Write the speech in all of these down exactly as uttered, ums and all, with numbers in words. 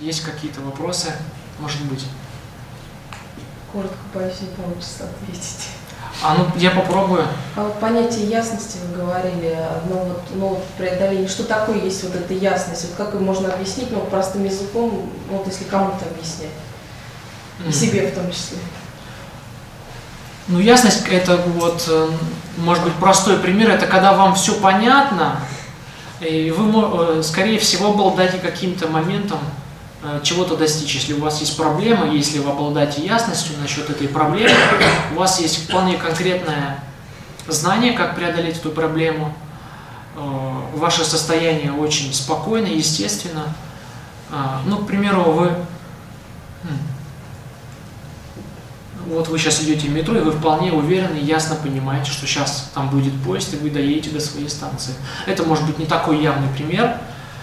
Есть какие-то вопросы, может быть? Коротко, боюсь, не получится ответить. А ну, я попробую. А вот понятие ясности вы говорили, ну вот, ну, вот преодоление, что такое есть вот эта ясность, вот как ее можно объяснить, ну, простым языком, вот если кому-то объяснять, и себе в том числе. Ну, ясность, это вот, может быть, простой пример, это когда вам все понятно, и вы, скорее всего, обладаете каким-то моментом чего-то достичь. Если у вас есть проблема, если вы обладаете ясностью насчет этой проблемы, у вас есть вполне конкретное знание, как преодолеть эту проблему, ваше состояние очень спокойно, естественно. Ну, к примеру, вы... Вот вы сейчас идете в метро, и вы вполне уверены и ясно понимаете, что сейчас там будет поезд, и вы доедете до своей станции. Это может быть не такой явный пример.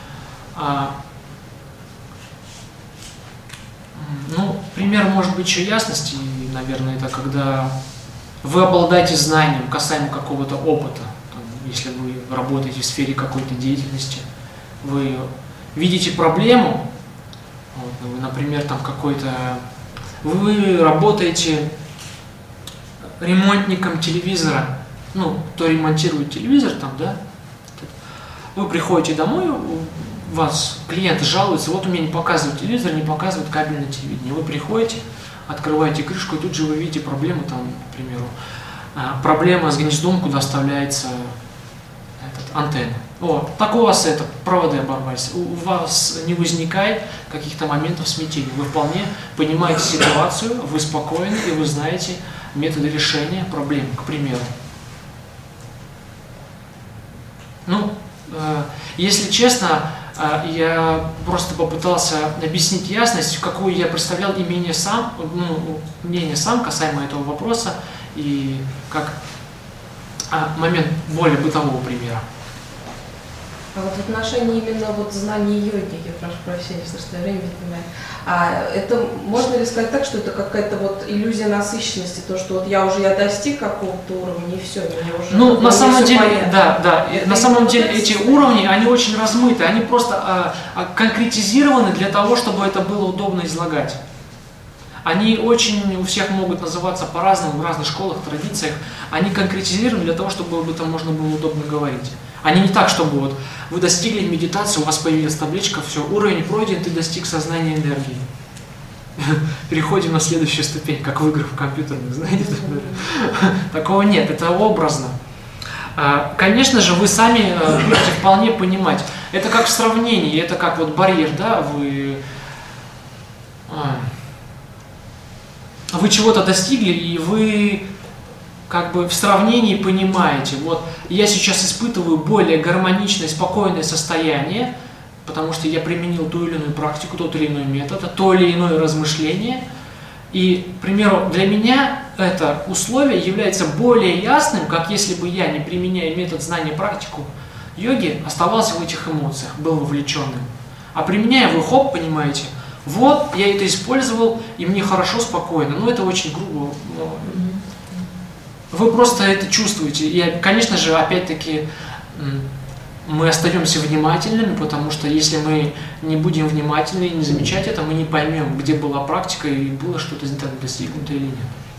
Ну, пример может быть еще ясности, и, наверное, это когда вы обладаете знанием касаемо какого-то опыта. Там, если вы работаете в сфере какой-то деятельности, вы видите проблему, вот, вы, например, там какой-то... Вы работаете ремонтником телевизора, ну, кто ремонтирует телевизор там, да, вы приходите домой, у вас клиент жалуется, вот у меня не показывает телевизор, не показывает кабельное телевидение. Вы приходите, открываете крышку, и тут же вы видите проблему, там, к примеру, проблема с гнездом, куда вставляется этот, антенна. О, так у вас это, проводы оборвались, у вас не возникает каких-то моментов смятения. Вы вполне понимаете ситуацию, вы спокойны, и вы знаете методы решения проблем, к примеру. Ну, э, если честно, э, я просто попытался объяснить ясность, какую я представлял имение сам, ну, мнение сам касаемо этого вопроса, и как э, момент более бытового примера. А вот в отношении именно вот знаний йоги, я прошу прощения, что я время не понимаю, а это можно ли сказать так, что это какая-то вот иллюзия насыщенности, то, что вот я уже я достиг какого-то уровня, и все, мне уже... Ну, на самом деле, понятно. да, да, это на самом деле эти уровни, они очень размыты, они просто а, а, конкретизированы для того, чтобы это было удобно излагать. Они очень у всех могут называться по-разному, в разных школах, традициях, они конкретизированы для того, чтобы об этом можно было удобно говорить. Они не так, чтобы вот вы достигли медитации, у вас появилась табличка, все, уровень пройден, ты достиг сознания энергии. Переходим на следующую ступень, как в играх в компьютерных, знаете? Такого нет, это образно. Конечно же, вы сами будете вполне понимать. Это как в сравнении, это как вот барьер, да, вы... Вы чего-то достигли, и вы... как бы в сравнении понимаете, вот я сейчас испытываю более гармоничное, спокойное состояние, потому что я применил ту или иную практику, тот или иной метод, то или иное размышление. И, к примеру, для меня это условие является более ясным, как если бы я, не применяя метод знания, практику йоги, оставался в этих эмоциях, был вовлеченным. А применяя его, хоп, понимаете, вот, я это использовал, и мне хорошо, спокойно. Ну, это очень грубо. Вы просто это чувствуете. И, конечно же, опять-таки, мы остаемся внимательными, потому что если мы не будем внимательны и не замечать это, мы не поймем, где была практика и было что-то достигнуто или нет.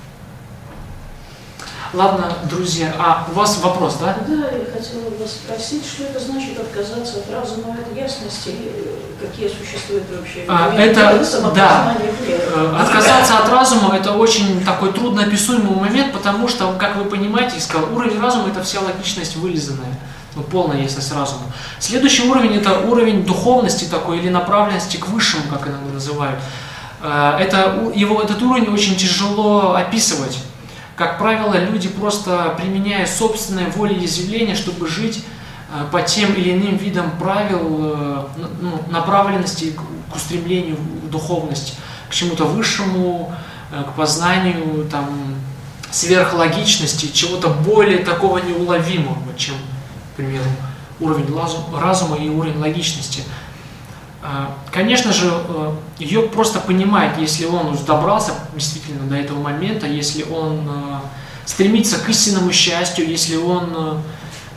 Ладно, друзья, а у вас вопрос, да? Да, я хотела вас спросить, что это значит отказаться от разума, от ясности, какие существуют вообще? А, это, да, отказаться от разума – это очень такой трудноописуемый момент, потому что, как вы понимаете, я сказал, уровень разума – это вся логичность вылизанная, ну, полная ясность разума. Следующий уровень – это уровень духовности такой или направленности к высшему, как иногда называют. Это, его, этот уровень очень тяжело описывать. Как правило, люди просто применяя собственное волеизъявление, чтобы жить по тем или иным видам правил, ну, направленности к устремлению в духовность, к чему-то высшему, к познанию там, сверхлогичности, чего-то более такого неуловимого, чем, к примеру, уровень разума и уровень логичности. Конечно же, йог просто понимает, если он уже добрался действительно до этого момента, если он стремится к истинному счастью, если он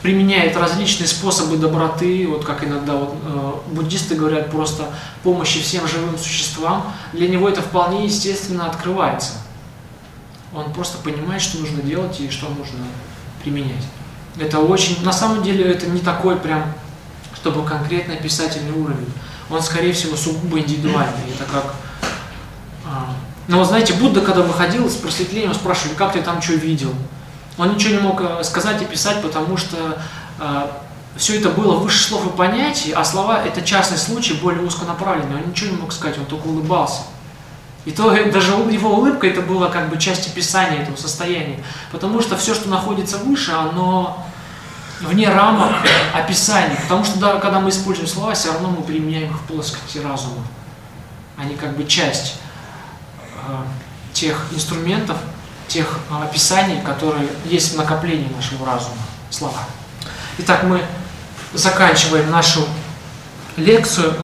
применяет различные способы доброты, вот как иногда вот, э, буддисты говорят просто помощи всем живым существам, для него это вполне естественно открывается. Он просто понимает, что нужно делать и что нужно применять. Это очень, на самом деле, это не такой прям, чтобы конкретно писательный уровень. Он, скорее всего, сугубо индивидуальный. Это как... А, ну, вот знаете, Будда, когда выходил с просветлением, спрашивали, как ты там что видел? Он ничего не мог сказать и писать, потому что а, все это было выше слов и понятий, а слова – это частный случай, более узконаправленный. Он ничего не мог сказать, он только улыбался. И то даже его улыбка, это было как бы часть описания этого состояния. Потому что все, что находится выше, оно вне рамок описания. Потому что да, когда мы используем слова, все равно мы применяем их в плоскости разума. Они как бы часть э, тех инструментов, тех э, описаний, которые есть в накоплении нашего разума. Слова. Итак, мы заканчиваем нашу лекцию.